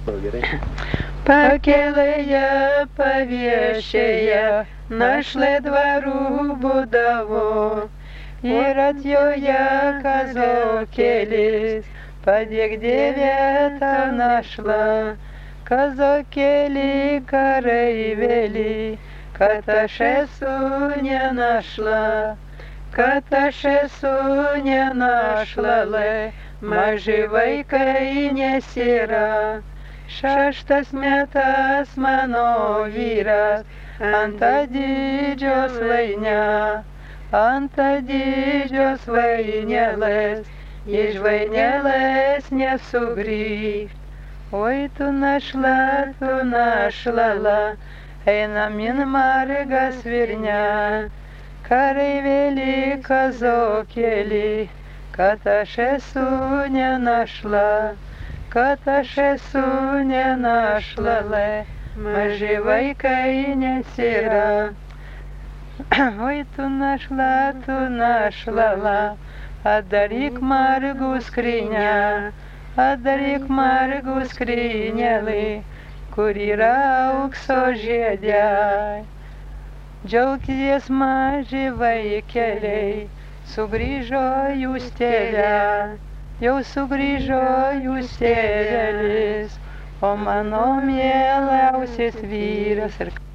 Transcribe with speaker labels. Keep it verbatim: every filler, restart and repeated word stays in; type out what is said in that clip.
Speaker 1: O, gerai.
Speaker 2: Pakelėje paviešėje našlė dvarų būdavo ir atjoje kazokėlis, padėk Dieve tą našlą, kazokėlį kareivėlį, kad aš esu ne našla, kad aš esu ne našlalė, maži vaikai nesira. Šeštas metas mano vyras ant didžios vainė, ant didžios vainėlės, iš vainėlės nesugrįžt. Oi tu našla, tu našlala, einam in margą svirnę, kareivėlį kazokėlį, kad aš esu ne našla, kad aš esu ne našlalė, maži vaikai nesira. Oi tu našla, tu našlala, atdaryk margų skrynią, atdaryk margų skrynelį, kur yra aukso žiedai. Džiaukitės maži vaikeliai, sugrįžo jūs tėve. Jau sugrįžo jūs tėvelis, o mano mieliausias vyras ir